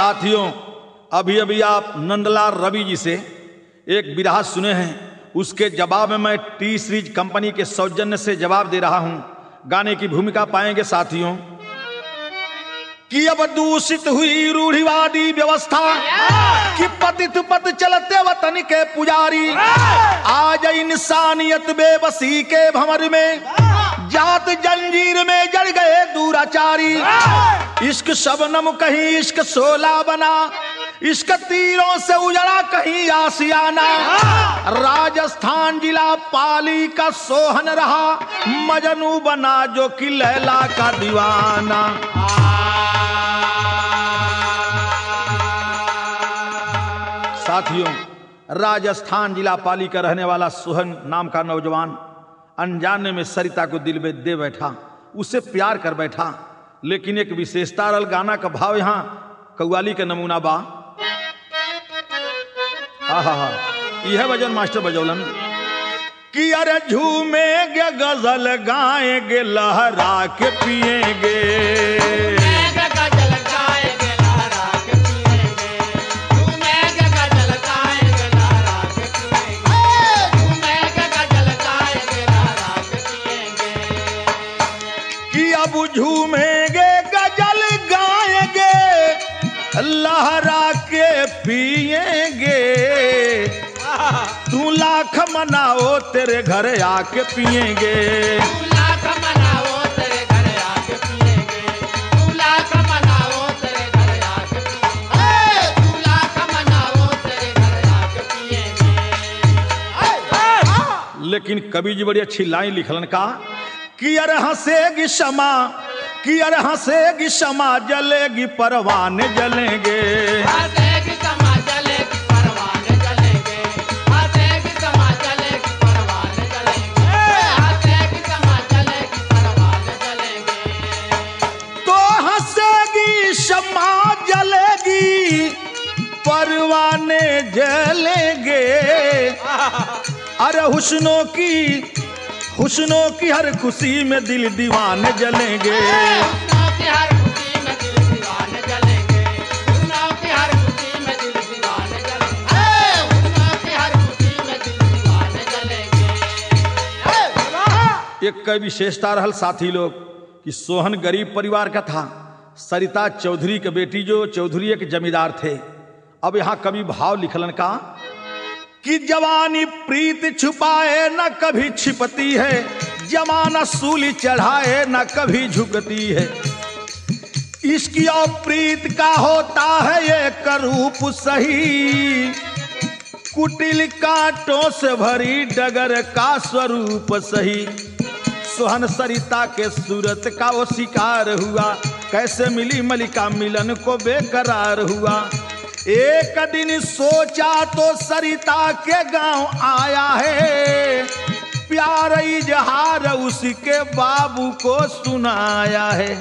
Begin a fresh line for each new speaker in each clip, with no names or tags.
साथियों, अभी अभी आप नंदलाल रवि जी से एक बिरहा सुने हैं, उसके जवाब में मैं टी सीरीज कंपनी के सौजन्य से जवाब दे रहा हूं। गाने की भूमिका पाएंगे साथियों कि अब दूषित हुई रूढ़िवादी व्यवस्था कि पतित पद चलते वतन के पुजारी, आज इंसानियत बेबसी के भंवर में जात जंजीर में जड़ गए दूराचारी। इश्क शबनम कहीं इश्क शोला बना, इश्क तीरों से उजड़ा कहीं आसियाना। राजस्थान जिला पाली का सोहन रहा, मजनू बना जो कि लैला का दीवाना। साथियों, राजस्थान जिला पाली का रहने वाला सोहन नाम का नौजवान अनजाने में सरिता को दिल में दे बैठा, उसे प्यार कर बैठा। लेकिन एक विशेषता रल गाना का भाव यहां कव्वाली का नमूना बा। यह भजन मास्टर बजौलन कि अरे झूमेंगे गजल गाएंगे लहरा के पिएंगे, झूमेंगे गजल गाएंगे लहरा के पिएंगे। तू लाख मनाओ तेरे घर आके पिएंगे,
तू लाख मनाओ तेरे घर आके पिएंगे, तू लाख मनाओ तेरे घर आके पिएंगे, तू लाख मनाओ तेरे घर आके पिएंगे।
लेकिन कवि जी बड़ी अच्छी लाइन लिखलन का कि अरे हंसेगी शमा, कि अरे हंसेगी शमा जलेगी परवाने जलेंगे,
हंसेगी शमा जलेगी परवाने जलेंगे, हंसेगी शमा जलेगी परवाने जलेंगे, हंसेगी शमा जलेगी परवाने जलेंगे।
तो हंसेगी शमा जलेगी परवाने जलेंगे। अरे हुस्नों की हर खुशी में दिल दीवाने जलेंगे,
हुस्नों की हर खुशी में दिल दीवाने जलेंगे, हुस्नों की हर खुशी में दिल दीवाने जलेंगे, हुस्नों की हर खुशी में दिल दीवाने जलेंगे।
एक कई विशेषता रहल साथी लोग कि सोहन गरीब परिवार का था, सरिता चौधरी के बेटी जो चौधरी के जमींदार थे। अब यहाँ कवि भाव लिखलन का कि जवानी प्रीत छुपाए न कभी छिपती है, जमाना सूली चढ़ाए न कभी झुकती है। इसकी और प्रीत का होता है ये करूप सही, कुटिल कांटों से भरी डगर का स्वरूप सही। सोहन सरिता के सूरत का वो शिकार हुआ, कैसे मिली मलिका मिलन को बेकरार हुआ। एक दिन सोचा तो सरिता के गांव आया है, प्यार इजहार उसके बाबू को सुनाया है।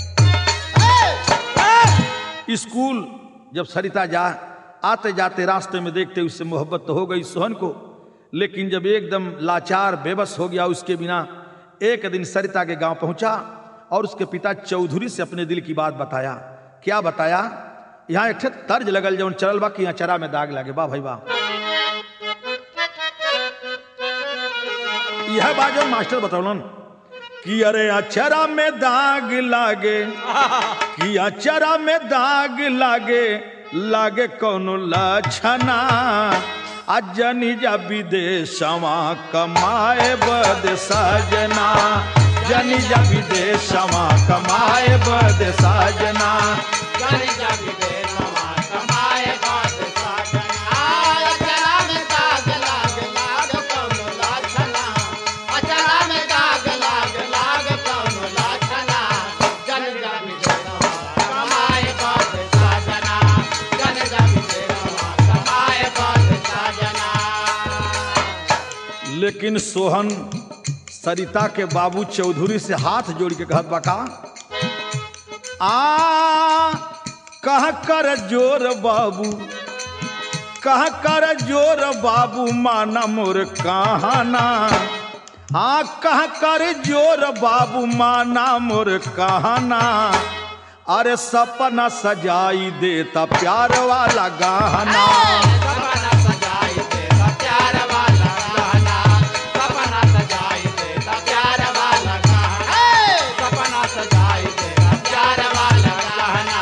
स्कूल जब सरिता आते जाते रास्ते में देखते उससे मोहब्बत तो हो गई सोहन को, लेकिन जब एकदम लाचार बेबस हो गया उसके बिना, एक दिन सरिता के गांव पहुंचा और उसके पिता चौधरी से अपने दिल की बात बताया। क्या बताया? यहाँ एक तर्ज लगल जौन चलल बा कि अचरा में दाग लागे। वाह भाई वाह, यह बात जो मास्टर बतौलन कि अरे अचरा में दाग लागे, कि अचरा में दाग लागे, लागे कौनो लछना। अजनी जा विदेशवा कमाए बद सजना, जनी जा विदेशवा कमाए बद सजना,
जनी जा विदेशवा कमाए बद सजना। अचरा में दाग लाग लाग कौनो लछना, अचरा में दाग लाग लाग कौनो लछना। जनी जा विदेशवा कमाए बद सजना, जनी जा विदेशवा कमाए बद सजना।
लेकिन सोहन सरिता के बाबू चौधरी से हाथ जोड़ के कहत बा का, कह कर जोर बाबू, कह कर जोर बाबू माना मोर कहाना। कह कर जोर बाबू माना मोर कहाना। अरे सपना सजाई देता प्यार वाला गहना।
सपना सजाई देता प्यार वाला गहना, सपना सजाई देता प्यार वाला गहना, सपना सजाई देता प्यार वाला गहना।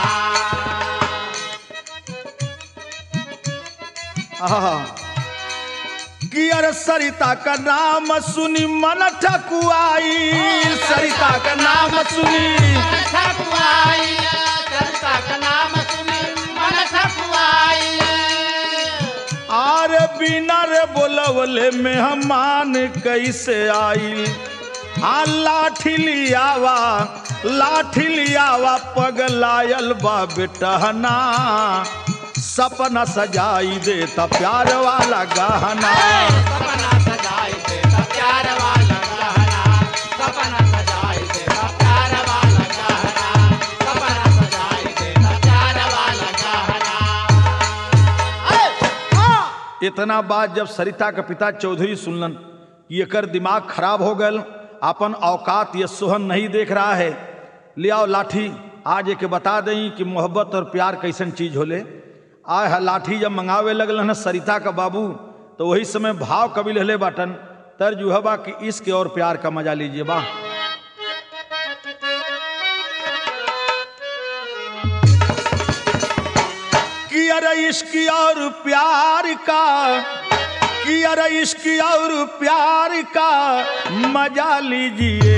आहा। कि अरे सरिता का नाम सुनी मन ठकुआई, सरिता का नाम सुनी
ठकुआई, सरिता का नाम सुनी मन ठकुआई।
आरे बिना रे बोलवले मेहमान कैसे आई। हाँ लाठी लियावा पगलायल बा बेटहना, सपना सजाई देता प्यार वाला गहना।
सपना सजाई देता प्यार वाला गहना, सपना सजाई देता प्यार वाला गहना, सपना सजाई देता प्यार वाला गहना।
इतना बात जब सरिता के पिता चौधरी सुनलन कि एकर दिमाग खराब हो गल, अपन औकात ये सोहन नहीं देख रहा है, ले आओ लाठी आज एक बता दें कि मोहब्बत और प्यार कैसन चीज होले। आय है लाठी जब मंगावे लगल न सरिता का बाबू, तो वही समय भाव कभी लहले बाटन तर्ज बा कि इश्क और प्यार का मजा लीजिए बा। कि अरे इश्क और प्यार का, कि अरे इश्क और प्यार का मजा लीजिए,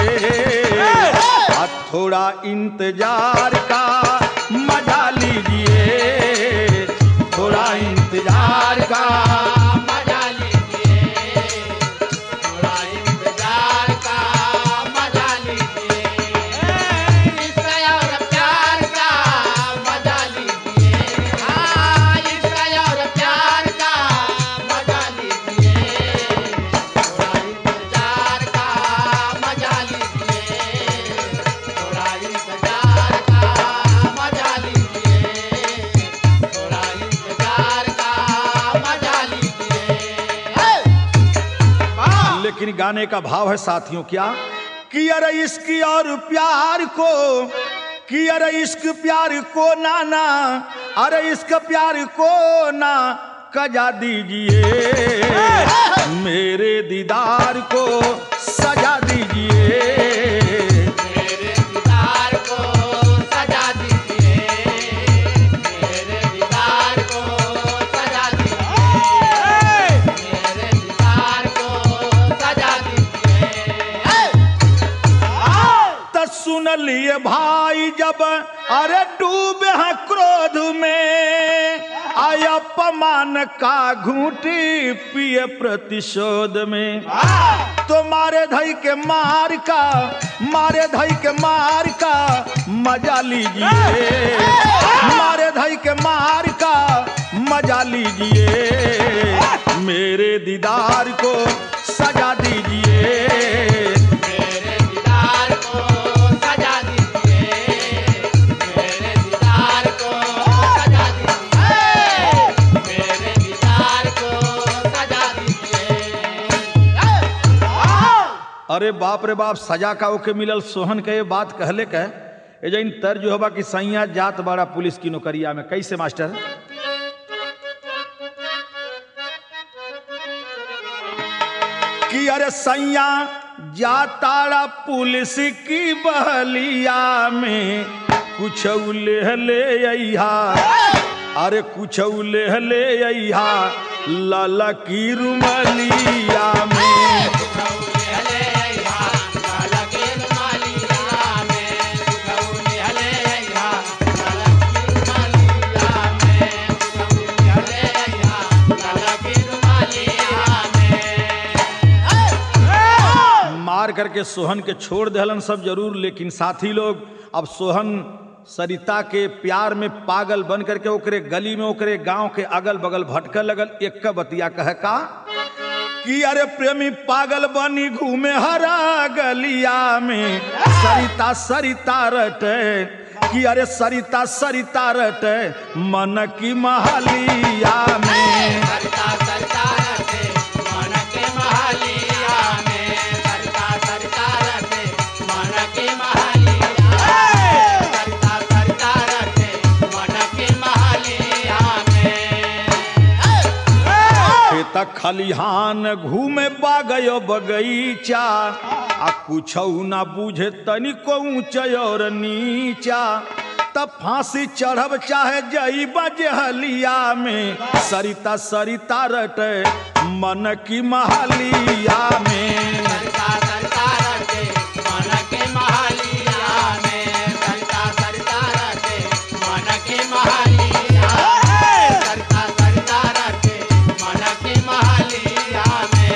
थोड़ा इंतजार का मजा लीजिए, थोड़ा इंतजार का
मजा लीजिए, थोड़ा इंतजार का मजा लीजिए, इश्क और प्यार का मजा लीजिए, इश्क और प्यार का मजा लीजिए, थोड़ा इंतजार का मजा लीजिए, थोड़ा इंतजार का मजा लीजिए, थोड़ा इंतजार का मजा लीजिए।
लेकिन गाने का भाव है साथियों क्या कि अरे इश्क और प्यार को, कि अरे इश्क प्यार को नाना, अरे इश्क प्यार को ना कजा दीजिए, मेरे दीदार को सजा दीजिए,
मेरे दीदार को सजा दीजिए, मेरे दीदार को सजा दीजिए, मेरे दीदार को सजा दीजिए।
तो सुन लिए भाई जब अरे डूबे हैं क्रोध में, आय अपमान का घूंटी पिए प्रतिशोध में, तो मारे धई के मार का, मारे धई के मार का मजा लीजिए, मारे धई के मार का मजा लीजिए, मेरे दीदार को सजा दीजिए,
मेरे दीदार को सजा दीजिए, मेरे दीदार को सजा दीजिए, मेरे दीदार को सजा दीजिए।
अरे बाप रे बाप, सजा का ओके मिलल सोहन के ये बात कहले के ए जैन तर्ज होबा कि सैया जात बड़ा पुलिस की नौकरिया में। कैसे मास्टर? कि अरे सैया जाताड़ा पुलिस की बहलिया में, कुछ ले अइहा, अरे कुछ ले अइहा लाला की रुमलिया में, मार करके सोहन के छोड़ देहलन सब जरूर, लेकिन साथी लोग अब सोहन सरिता के प्यार में पागल बन करके ओकरे गली में, ओकरे गांव के अगल बगल भटके लगल। एक का बतिया कह का कि अरे प्रेमी पागल बनी घूमे हरा गलिया में, सरिता सरिता रटे, कि अरे सरिता सरिता रटे मन की महलिया में,
सरिता सरिता रटे मन के महलिया में, सरिता सरिता रटे मन के महलिया में, सरिता सरिता
त खलिहान घूमे बागयो बगीचा आ कुछ ना बुझे तनिको ऊंचा और नीचा तब फांसी चढ़ब चाहे जई बजहलिया में सरिता सरिता रटे मन की महलिया में
सरिता सरिता रटे मन के महलिया में सरिता सरिता रटे मन के महलिया सरिता सरिता रटे मन के महलिया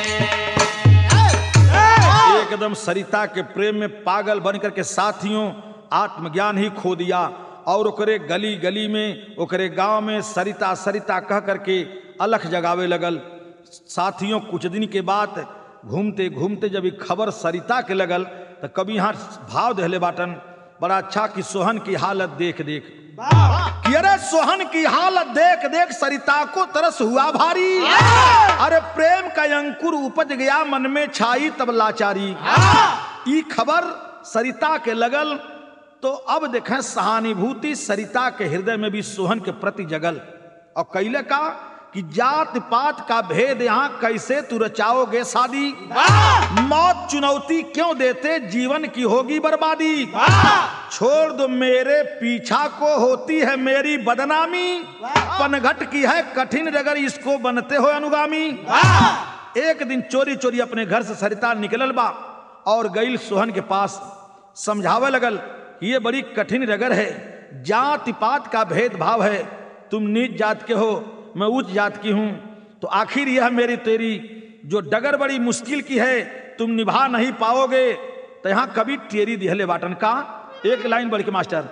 में
एकदम सरिता के प्रेम में पागल बनकर के साथियों आत्मज्ञान ही खो दिया और ओकरे गली गली में ओकरे गांव में सरिता सरिता कह करके अलख जगावे लगल। साथियों कुछ दिन के बाद घूमते घूमते जब खबर सरिता के लगल तो कभी यहाँ भाव दहले बाटन बड़ा अच्छा कि सोहन की हालत देख देख कि अरे सोहन की हालत देख देख सरिता को तरस हुआ भारी अरे प्रेम का अंकुर उपज गया मन में छाई तब लाचारी। ई खबर सरिता के लगल तो अब देखें सहानुभूति सरिता के हृदय में भी सोहन के प्रति जगल और कैले का कि जात पात का भेद यहाँ कैसे तू रचाओगे शादी मौत चुनौती क्यों देते जीवन की होगी बर्बादी छोड़ दो मेरे पीछा को होती है मेरी बदनामी पनघट की है कठिन अगर इसको बनते हो अनुगामी। एक दिन चोरी चोरी अपने घर से सरिता निकलल बा और गईल सोहन के पास समझावे लगल ये बड़ी कठिन रगर है जाति पात का भेदभाव है तुम नीच जात के हो मैं उच्च जात की हूं तो आखिर यह मेरी तेरी जो डगर बड़ी मुश्किल की है तुम निभा नहीं पाओगे। तो यहां कभी टेरी दिहले बाटन का एक लाइन बढ़ के मास्टर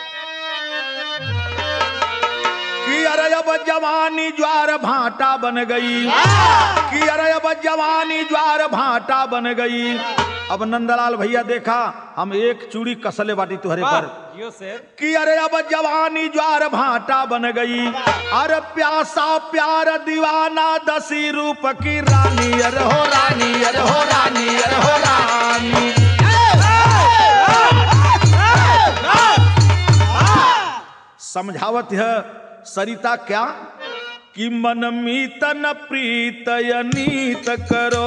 कि अरे अब जवानी ज्वार भाटा बन गई कि अरे अब जवानी ज्वार भाटा बन गई। अब नंदलाल भैया देखा हम एक चूड़ी कसले बाटी तुहरे पर कि अरे अब जवानी ज्वार भाटा बन गई अरे प्यासा प्यार दीवाना दसी रूप की रानी अरे हो रानी अरे हो रानी अरे हो रानी। समझावत है सरिता क्या कि मन मीत न प्रीत अनीत करो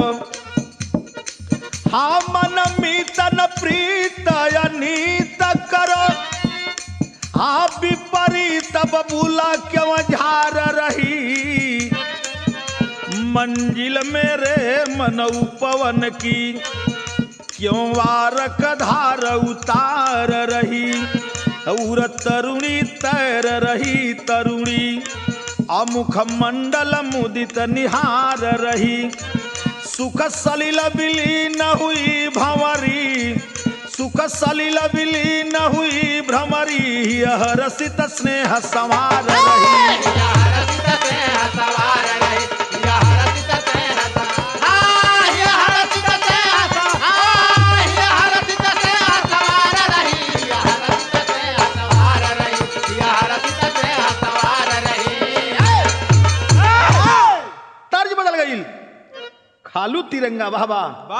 हाँ मन मीत न प्रीत अनीत करो हाँ विपरीत बबूला क्यों झार रही मंजिल मेरे मनऊ पवन की क्यों वारक धार उतार रही और तरुणी तैर रही तरुणी अमुख मंडल मुदित निहार रही सुख सलिल विलीन हुई भंवरी सुख सलिल विलीन हुई भ्रमरी यह रसित स्नेह संवार रही तर्ज बदल गई खालू तिरंगा बाबा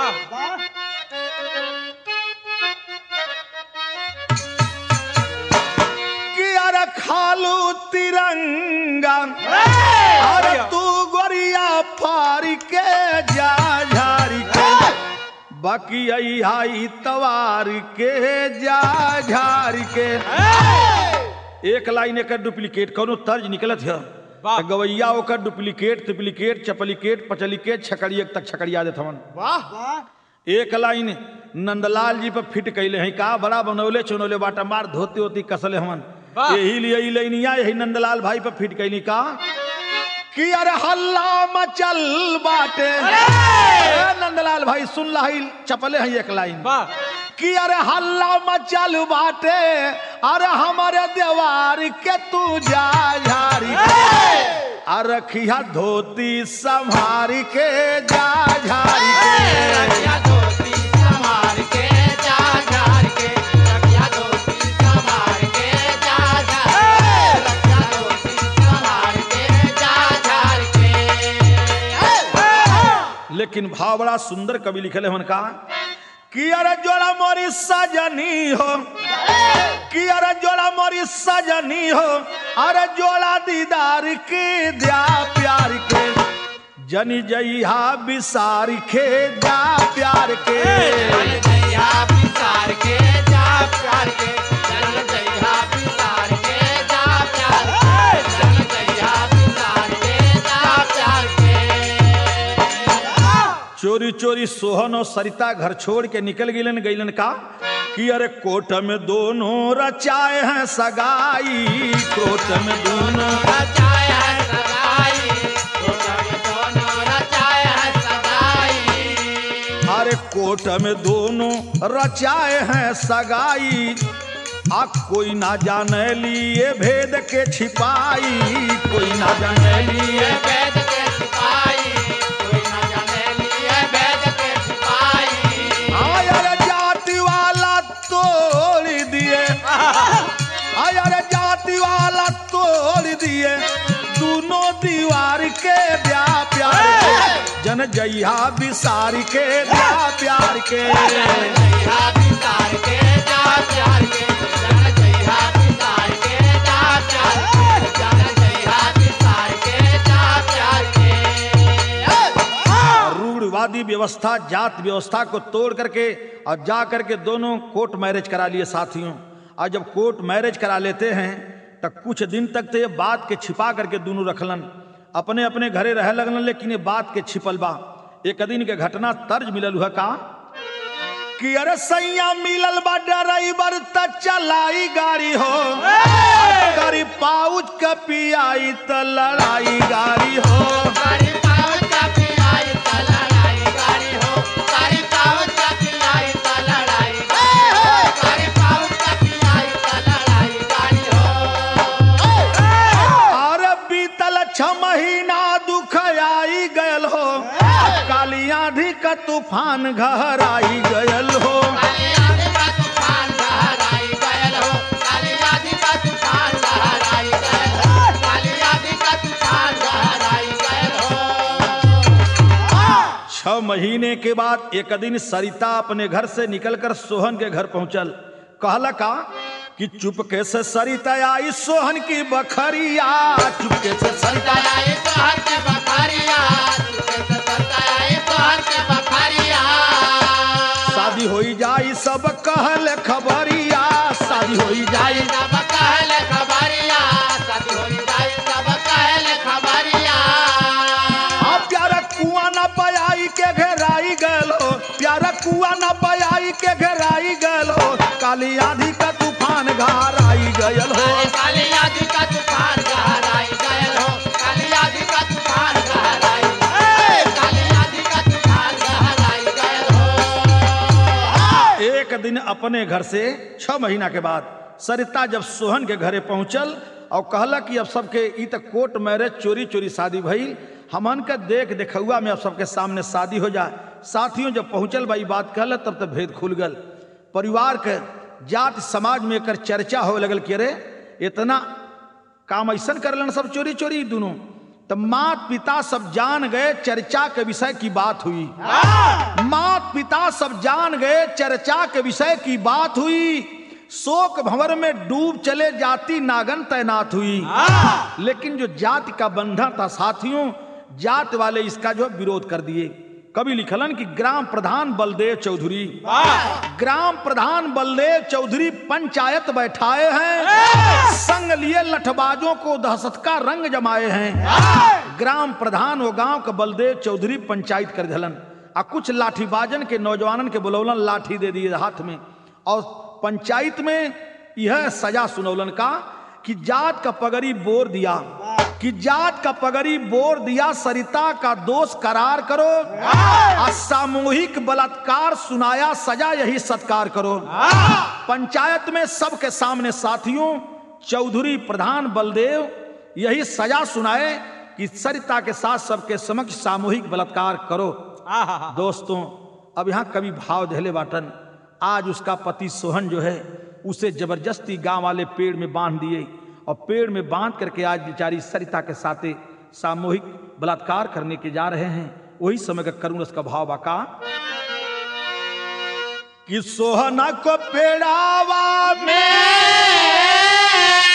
कि अरे खालू तिरंगा अरे तू गोरिया फारी के जा झारी के बाकी आई तवार के जा झारी के। एक लाइन एक डुप्लीकेट कोनो तर्ज निकलत है गवैया ओकर डुप्लीकेट चपलीकेट पचलीकेट छकड़ियक तक छकड़िया देत हवन। वाह एक लाइन नंदलाल जी पर फिट कैले हैं का बड़ा बनौले चुनौले बाटा मार धोती होती कसले हवन यही लिए लाइनिया यही नंदलाल भाई पर फिट कैली का कि अरे हल्ला मचल बाटे नंदलाल भाई सुन लाई चपले हैं एक लाइन कि अरे हल्ला मचल बाटे अरे हमारे देवार के तू जा झारी अरे रखिया धोती संभारी के जा झारी के
धोती संभार के जा झार के रखिया धोती संभार के जा झार रखिया धोती संभार के जा झार के।
लेकिन भाव बड़ा सुंदर कवि लिखले हैं उनका कि अरे जोड़ा मोरी सजनी हो कि अरे जोड़ा मोरी सजनी हो अरे जोड़ा दीदार के दिया प्यार के जनी जइहा बिसार के जा प्यार के।
चल जइहा बिसार के जा प्यार के, चल जइहा बिसार के जा प्यार के, चल जइहा बिसार के जा प्यार के।
चोरी चोरी सोहन और सरिता घर छोड़ के निकल गईलन का कि अरे कोट में दोनों रचाए हैं सगाई, कोट में दोनों
रचाए है सगाई, कोट में दोनों रचाए है सगाई।
अरे कोट में दोनों रचाए हैं सगाई, आ कोई ना जाने लिए भेद के छिपाई, कोई ना जाने लिए
वेद के सिपाही, कोई न जाने लिए वेद के सिपाही।
आयर जाति वाला तोड़ दिए, आयर जाति वाला तोड़ दिए दोनों दीवार के ब्या प्यार के, जन जइहा बिसार के ब्या प्यार के।
जइहा बिसार के जा प्यार के, जन जइहा बिसार के जा प्यार के, जन जइहा बिसार के जा प्यार के।
रूढ़वादी व्यवस्था जात व्यवस्था को तोड़ करके और जा करके दोनों कोर्ट मैरिज करा लिए साथियों। और जब कोर्ट मैरिज करा लेते हैं तो कुछ दिन तक तो ये बात के छिपा करके दोनों रखलन, अपने अपने घरे रह लगलन, लेकिन ये बात के छिपल बा। एक दिन के घटना तर्ज मिलल हुआ का कि अरे सैया मिलल बा ड्राइवर त चलाई गाड़ी हो, करी पाउच का पियाई त लड़ाई गाड़ी हो।
गाड़ी पाउच का पियाई त लड़ाई गाड़ी हो, गाड़ी पाउच का पियाई त लड़ाई गाड़ी हो, गाड़ी पाउच का पियाई त लड़ाई गाड़ी हो।
और बीतल 6 महीना दुख आई गयल हो, काली आंधी का तूफान घर आई गयल हो।
काली आंधी का तूफान लहराई गयल हो, काली आंधी का तूफान लहराई गयल हो, काली आंधी का तूफान लहराई गयल हो।
6 महीने के बाद एक दिन सरिता अपने घर से निकलकर सोहन के घर पहुंचल। कहला का कि चुपके से सरिता आई सोहन की बखरिया, चुपके से सरिता
आई तोहर के बखरिया, चुपके से सताई तोहर के बखरिया।
शादी होई जाई सब कहल खबरिया, शादी होई जाई
सब कहल खबरिया, शादी होई जाई सब कहल खबरिया।
प्यारा कुआं न पयाई के घेराई गल हो, प्यारा कुआं न पयाई के घेराई गल हो, काली आंधी का तूफान घर आई गयल हो।
काली आंधी का तूफान गहराई गयल हो, काली आंधी का तूफान गहराई, काली आंधी का तूफान गहराई गयल हो।
एक दिन अपने घर से 6 महीना के बाद सरिता जब सोहन के घरे पहुंचल और कहला कि अब सबके ई तक कोर्ट मैरिज चोरी चोरी शादी भई, हमन का देख देखुआ में अब सबके सामने शादी हो जाए। साथियों जब पहुंचल भाई बात कहल तब तक भेद खुल गल। परिवार के जात समाज में एकर चर्चा हो लगल कि अरे इतना काम ऐसा करलन सब चोरी चोरी दोनों। तो मात पिता सब जान गए, चर्चा के विषय की बात हुई। मात पिता सब जान गए, चर्चा के विषय की बात हुई। शोक भंवर में डूब चले जाति नागन तैनात हुई। लेकिन जो जाति का बंधन था साथियों, जात वाले इसका जो विरोध कर दिए। कवि लिखलन कि ग्राम प्रधान बलदेव चौधरी, ग्राम प्रधान बलदेव चौधरी पंचायत बैठाए हैं, संग लिए लठबाजों को दहशत का रंग जमाए हैं। ग्राम प्रधान वो गांव का बलदेव चौधरी पंचायत कर धलन और कुछ लाठीबाजन के नौजवानन के बुलौलन लाठी दे दिए हाथ में, और पंचायत में यह सजा सुनौलन का कि जात का पगड़ी बोर दिया, कि जात का पगड़ी बोर दिया, सरिता का दोष करार करो, सामूहिक बलात्कार सुनाया, सजा यही सत्कार करो। पंचायत में सबके सामने साथियों चौधरी प्रधान बलदेव यही सजा सुनाए कि सरिता के साथ सबके समक्ष सामूहिक बलात्कार करो। दोस्तों अब यहां कवि भाव धैले बाटन, आज उसका पति सोहन जो है उसे जबरदस्ती गांव वाले पेड़ में बांध दिए, और पेड़ में बांध करके आज बेचारी सरिता के साथ सामूहिक बलात्कार करने के जा रहे हैं। वही समय का करुण रस का भाव बाका कि सोहना को पेड़ावा में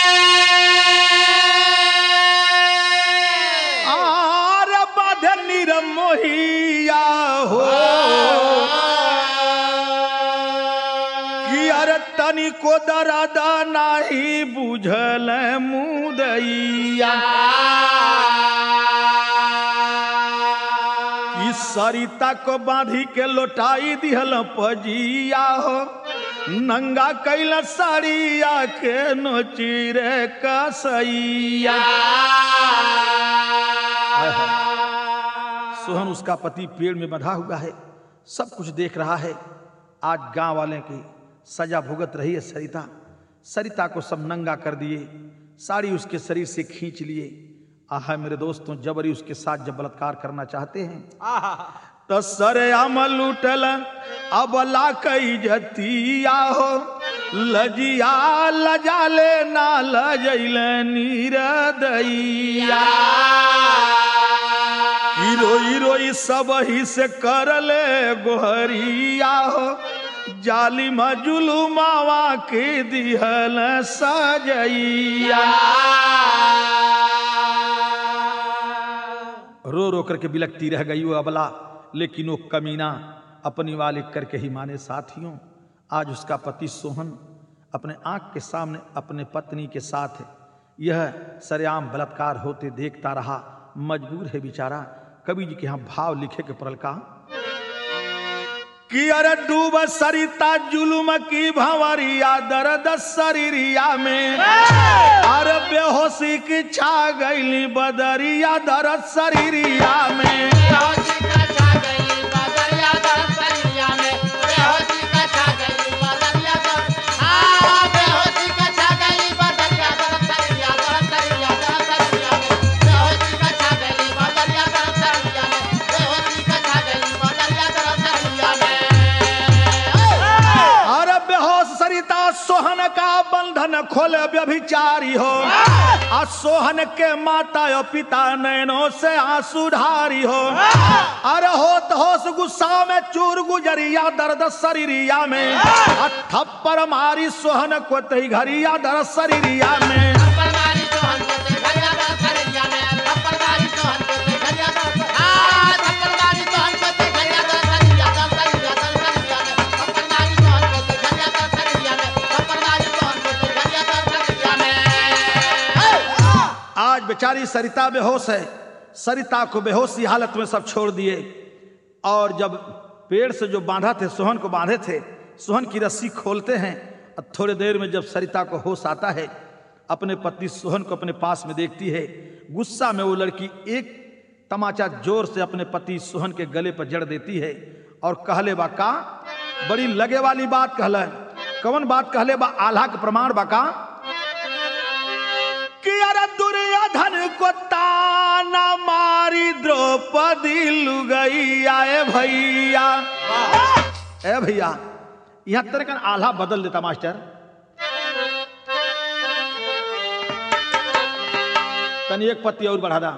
आर बाध निर तनी को दर्द नाही बुझल मुदैया कि सरिता को बांधी के लोटाई दिहल पजिया हो नंगा कैला साड़िया के नोची रे कसैया। सोहन उसका पति पेड़ में बंधा हुआ है, सब कुछ देख रहा है। आज गांव वाले की सजा भुगत रही है सरिता। सरिता को सब नंगा कर दिए, साड़ी उसके शरीर से खींच लिए। आहा मेरे दोस्तों, जबरी उसके साथ जब बलात्कार करना चाहते हैं तो सरेआम लूटल अबला कई जतिया हो लजिया लजाले ना लजैल नीरदैया रोई रोई सब ही से करले गोहरिया हो जाली जुलुमावा के दिहल सजैया। रो रो करके बिलकती रह गई वो अबला, लेकिन वो कमीना अपनी वाले करके ही माने। साथियों, आज उसका पति सोहन अपने आंख के सामने अपने पत्नी के साथ यह सरेआम बलात्कार होते देखता रहा, मजबूर है बेचारा। कवि जी के यहाँ भाव लिखे के परल का कि अरे डूब सरिता जुलुम की भंवरिया दर्द शरीरिया में अरे बेहोशी की छा गईली बदरिया दर्द शरीरिया में सोहन का बंधन खोले व्यभिचारी हो आ सोहन के माता और पिता नैनों से आंसू ढारी हो। अरे होत होश गुस्सा में चूर गुजरिया दर्द शरीरिया में थप्पड़ मारी सोहन को तई घरिया दर्द शरीरिया में बेचारी सरिता बेहोश है। सरिता को बेहोशी हालत में सब छोड़ दिए और जब पेड़ से जो बांधा थे सोहन को बांधे थे, सोहन की रस्सी खोलते हैं। थोड़ी देर में जब सरिता को होश आता है, अपने पति सोहन को अपने पास में देखती है। गुस्सा में वो लड़की एक तमाचा जोर से अपने पति सोहन के गले पर जड़ देती है और कहले बा का बड़ी लगे वाली बात कहला। कौन बात कहले बा? आल्हा के प्रमाण बा का कि अरे दुर्योधन को ताना मारी द्रौपदी लुगैया। ए भैया, ए भैया, यहां तरह का आल्हा बदल देता मास्टर। तनी एक पत्ती और बढ़ा दा।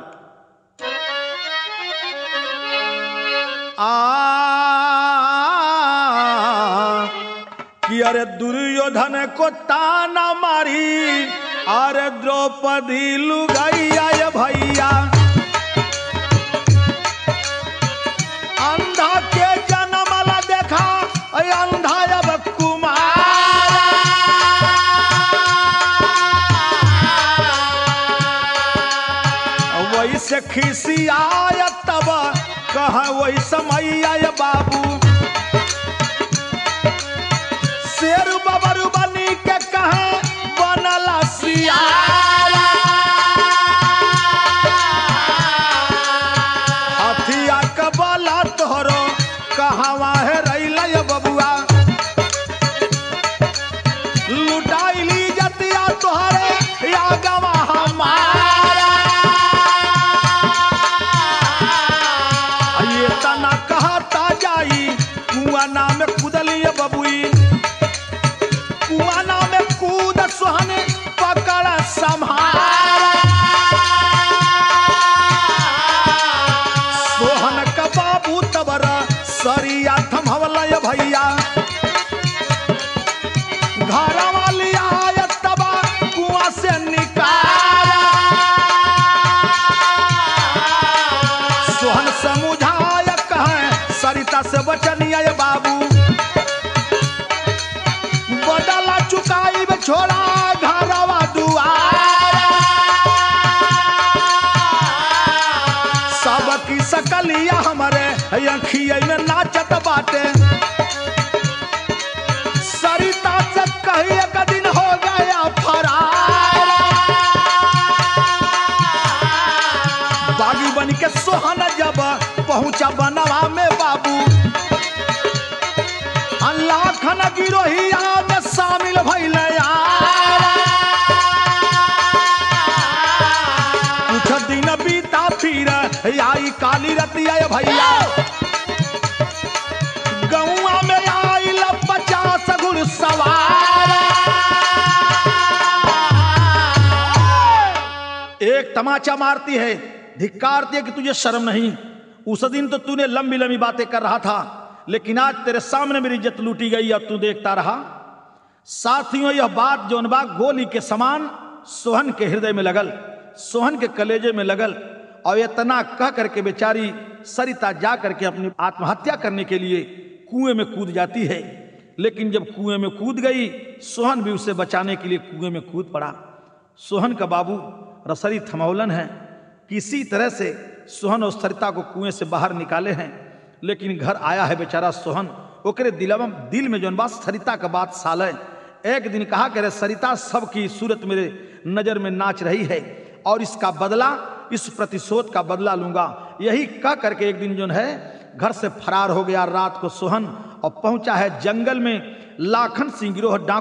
कि अरे दुर्योधन को ताना मारी अरे द्रौपदी लुगैया। ये भैया अंधा के जन्म ला देखा अंधा अब कुमार। वैसे खिसियाय तब कहा वही समैया बाबू शेर बबर बनी के कहे बनला सियारा। हथिया कबला तोहरो कहवा है रैला ये बबुआ लुटाइली जतिया तोहरे या गवा हमारा। ये तना कहता जाई कुआं गलिया हमारे अखिया में नाचत बाटे सरिता से कही एक दिन हो गया फरार बागी बन के सोहन जब पहुंचा बनवा में बाबू लाखन गिरोहिया में शामिल भइल कुछ दिन बीता फिर आई काली रतिया भैया गौआ में आइल 50 घुड़सवार एक तमाचा मारती है धिक्कारती है कि तुझे शर्म नहीं। उस दिन तो तूने लंबी लंबी बातें कर रहा था लेकिन आज तेरे सामने मेरी इज्जत लूटी गई अब तू देखता रहा। साथियों यह बात जौन बा गोली के समान सोहन के हृदय में लगल सोहन के कलेजे में लगल और इतना कह करके बेचारी सरिता जा करके अपनी आत्महत्या करने के लिए कुएं में कूद जाती है। लेकिन जब कुएं में कूद गई सोहन भी उसे बचाने के लिए कुएं में कूद पड़ा। सोहन का बाबू रसरी थमौलन है किसी तरह से सोहन और सरिता को कुएं से बाहर निकाले हैं। लेकिन घर आया है बेचारा सोहन ओकरे दिल में जौन बात सरिता का बात साल है। एक दिन कहा कि सरिता सबकी सूरत मेरे नजर में नाच रही है और इसका बदला इस प्रतिशोध का बदला लूंगा। यही कह करके एक दिन जो है घर से फरार हो गया रात को सोहन और पहुंचा है जंगल में। लाखन सिंह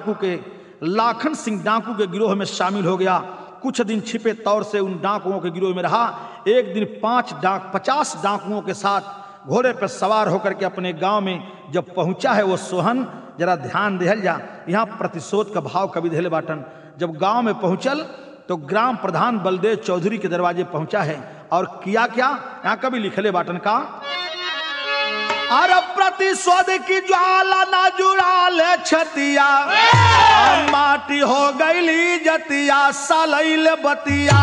डाकू के गिरोह में शामिल हो गया। कुछ दिन छिपे तौर से उन डाकुओं के गिरोह में रहा। एक दिन 50 डाकुओं के साथ घोड़े पर सवार होकर के अपने गांव में जब पहुंचा है वो सोहन जरा ध्यान देहल जा यहाँ प्रतिशोध का भाव कवि धेले बाटन। जब गांव में पहुंचल तो ग्राम प्रधान बलदेव चौधरी के दरवाजे पहुंचा है और किया क्या यहाँ कभी लिखले बाटन का अरे प्रतिशोध की ज्वाला ना जुड़ा ले छतिया माटी हो गईली जतिया सालैल बतिया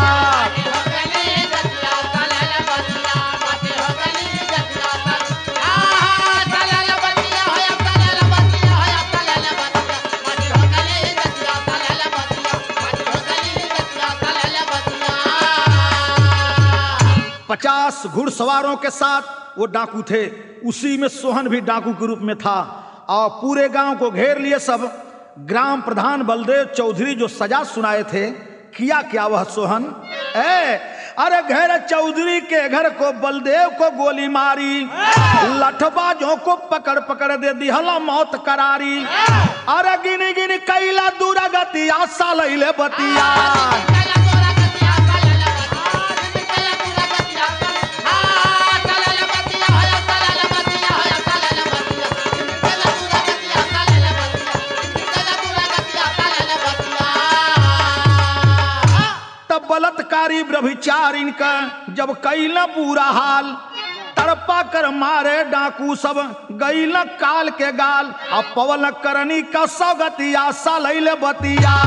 पचास घुड़सवारों के साथ वो डाकू थे। उसी में सोहन भी डाकू के रूप में था और पूरे गांव को घेर लिए सब। ग्राम प्रधान बलदेव चौधरी जो सजा सुनाए थे किया क्या वह सोहन अरे घेर चौधरी के घर को बलदेव को गोली मारी लठबाजों को पकड़ पकड़ दे दी हला मौत करारी। अरे गिनी गिनी कैला दुरागतिया सालैले बतिया बलात्कारी व्यभिचार इनका जब कैला पूरा हाल तड़पा कर मारे डाकू सब गैला काल के गाल अब पवन करनी का सौगतिया सालैल बतिया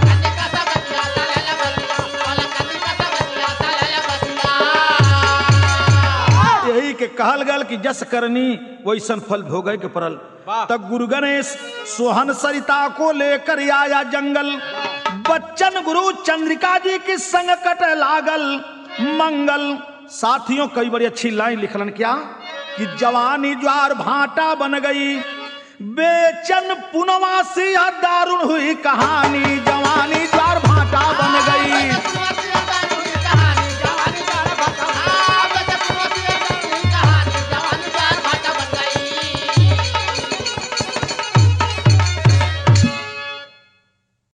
यही के कहल गल कि जस करनी वैसन फल भोगे के परल। तब गुरु गणेश सोहन सरिता को लेकर आया जंगल। बच्चन गुरु चंद्रिका जी की संग कट लागल मंगल। साथियों कई बड़ी अच्छी लाइन लिखलन क्या कि जवानी ज्वार भाटा बन गई बेचन पुनवासी दारुण हुई कहानी। जवानी ज्वार भाटा बन गई